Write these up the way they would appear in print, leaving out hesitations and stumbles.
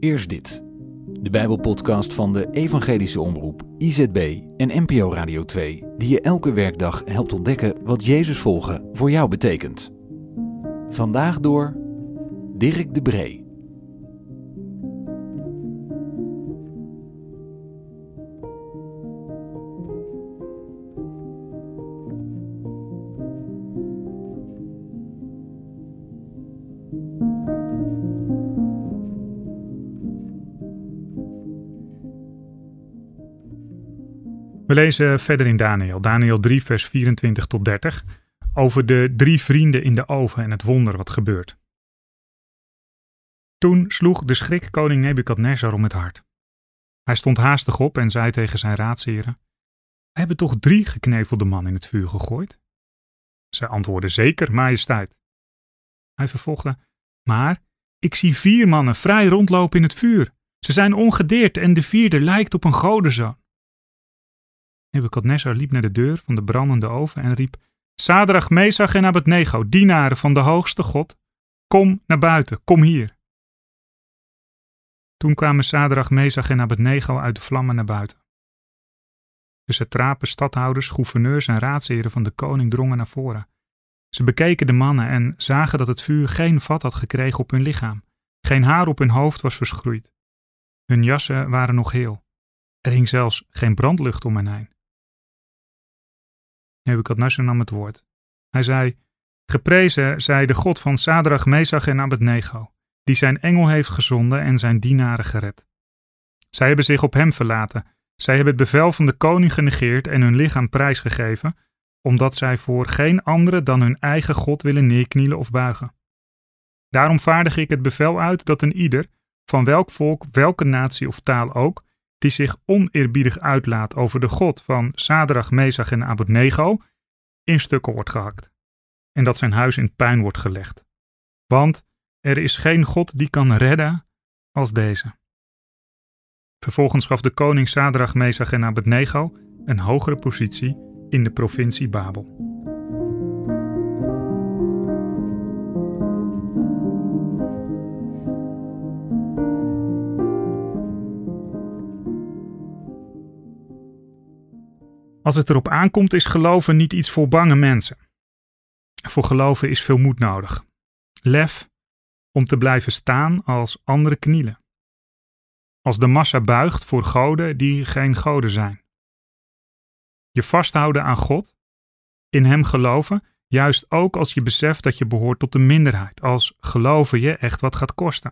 Eerst dit. De Bijbelpodcast van de Evangelische Omroep, IZB en NPO Radio 2, die je elke werkdag helpt ontdekken wat Jezus volgen voor jou betekent. Vandaag door Dirk de Bree. We lezen verder in Daniël 3 vers 24 tot 30, over de 3 vrienden in de oven en het wonder wat gebeurt. Toen sloeg de schrik koning Nebukadnezar om het hart. Hij stond haastig op en zei tegen zijn raadsheren: "We hebben toch 3 geknevelde mannen in het vuur gegooid?" Zij antwoordden: "Zeker, majesteit." Hij vervolgde: "Maar ik zie 4 mannen vrij rondlopen in het vuur. Ze zijn ongedeerd en de 4e lijkt op een godenzoon." Nebukadnezar liep naar de deur van de brandende oven en riep: "Sadrach, Mesach en Abednego, dienaren van de hoogste God, kom naar buiten, kom hier." Toen kwamen Sadrach, Mesach en Abednego uit de vlammen naar buiten. De satrapen, stadhouders, gouverneurs en raadsheren van de koning drongen naar voren. Ze bekeken de mannen en zagen dat het vuur geen vat had gekregen op hun lichaam. Geen haar op hun hoofd was verschroeid. Hun jassen waren nog heel. Er hing zelfs geen brandlucht om hen heen. Nebukadnezar nam het woord. Hij zei: "Geprezen zij de God van Sadrach, Mesach en Abednego, die zijn engel heeft gezonden en zijn dienaren gered. Zij hebben zich op hem verlaten. Zij hebben het bevel van de koning genegeerd en hun lichaam prijsgegeven, omdat zij voor geen andere dan hun eigen God willen neerknielen of buigen. Daarom vaardig ik het bevel uit dat een ieder, van welk volk, welke natie of taal ook, die zich oneerbiedig uitlaat over de God van Sadrach, Mesach en Abednego, in stukken wordt gehakt, en dat zijn huis in puin wordt gelegd. Want er is geen God die kan redden als deze." Vervolgens gaf de koning Sadrach, Mesach en Abednego een hogere positie in de provincie Babel. Als het erop aankomt, is geloven niet iets voor bange mensen. Voor geloven is veel moed nodig. Lef om te blijven staan als anderen knielen. Als de massa buigt voor goden die geen goden zijn. Je vasthouden aan God, in hem geloven, juist ook als je beseft dat je behoort tot de minderheid, als geloven je echt wat gaat kosten.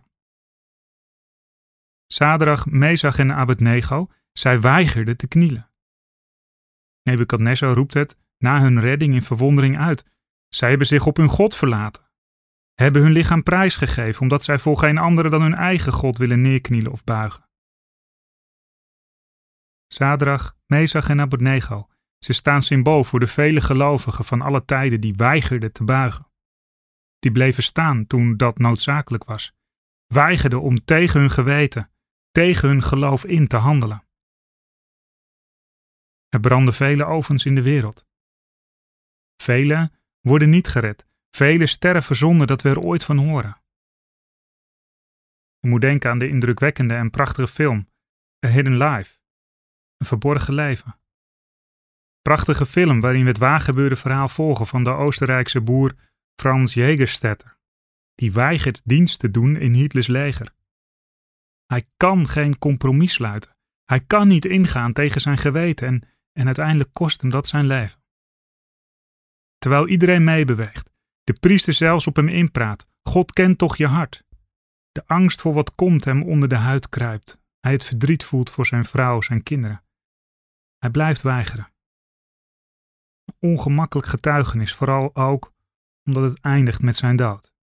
Sadrach, Mesach en Abednego, zij weigerden te knielen. Nebukadnezar roept het na hun redding in verwondering uit. Zij hebben zich op hun God verlaten. Hebben hun lichaam prijsgegeven omdat zij voor geen andere dan hun eigen God willen neerknielen of buigen. Sadrach, Mesach en Abednego, ze staan symbool voor de vele gelovigen van alle tijden die weigerden te buigen. Die bleven staan toen dat noodzakelijk was. Weigerden om tegen hun geweten, tegen hun geloof in te handelen. Er branden vele ovens in de wereld. Velen worden niet gered. Velen sterven zonder dat we er ooit van horen. Je moet denken aan de indrukwekkende en prachtige film A Hidden Life, een verborgen leven. Prachtige film waarin we het waargebeurde verhaal volgen van de Oostenrijkse boer Franz Jägerstätter, die weigert dienst te doen in Hitlers leger. Hij kan geen compromis sluiten. Hij kan niet ingaan tegen zijn geweten en uiteindelijk kost hem dat zijn leven. Terwijl iedereen meebeweegt, de priester zelfs op hem inpraat: "God kent toch je hart." De angst voor wat komt hem onder de huid kruipt. Hij het verdriet voelt voor zijn vrouw, zijn kinderen. Hij blijft weigeren. Een ongemakkelijk getuigenis, vooral ook omdat het eindigt met zijn dood.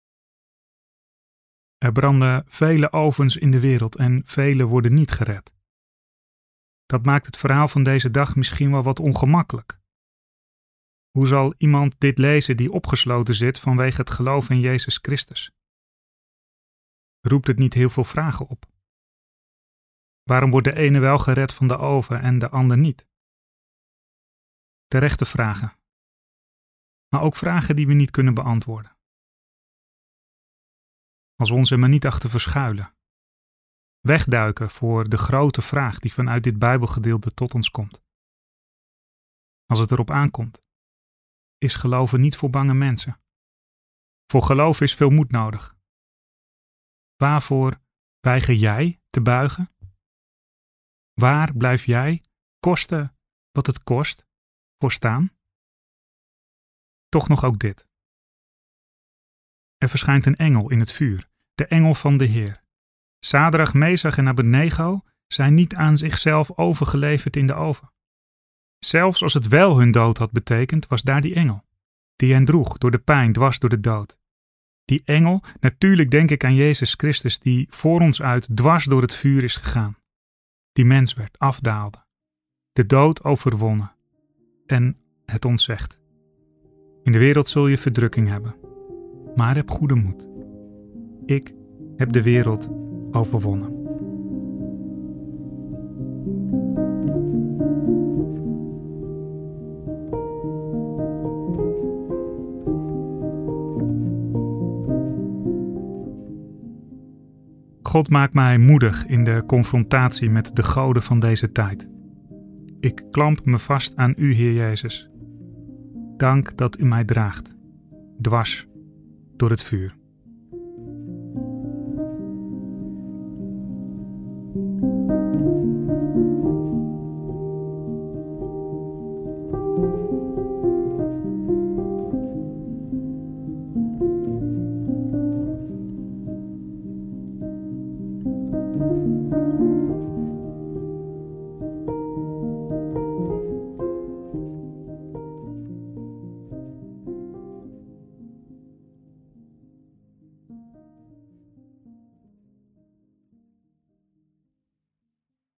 Er branden vele ovens in de wereld en velen worden niet gered. Dat maakt het verhaal van deze dag misschien wel wat ongemakkelijk. Hoe zal iemand dit lezen die opgesloten zit vanwege het geloof in Jezus Christus? Roept het niet heel veel vragen op? Waarom wordt de ene wel gered van de oven en de ander niet? Terechte vragen. Maar ook vragen die we niet kunnen beantwoorden. Als we ons er maar niet achter verschuilen. wegduiken voor de grote vraag die vanuit dit Bijbelgedeelte tot ons komt. Als het erop aankomt, is geloven niet voor bange mensen. Voor geloof is veel moed nodig. Waarvoor weiger jij te buigen? Waar blijf jij, koste wat het kost, voor staan? Toch nog ook dit. Er verschijnt een engel in het vuur, de engel van de Heer. Sadrach, Mesach en Abednego zijn niet aan zichzelf overgeleverd in de oven. Zelfs als het wel hun dood had betekend, was daar die engel, die hen droeg door de pijn, dwars door de dood. Die engel, natuurlijk denk ik aan Jezus Christus, die voor ons uit dwars door het vuur is gegaan. Die mens werd, afdaalde, de dood overwonnen en het ons zegt: in de wereld zul je verdrukking hebben, maar heb goede moed. Ik heb de wereld overwonnen. God maakt mij moedig in de confrontatie met de goden van deze tijd. Ik klamp me vast aan u, Heer Jezus. Dank dat u mij draagt, dwars door het vuur.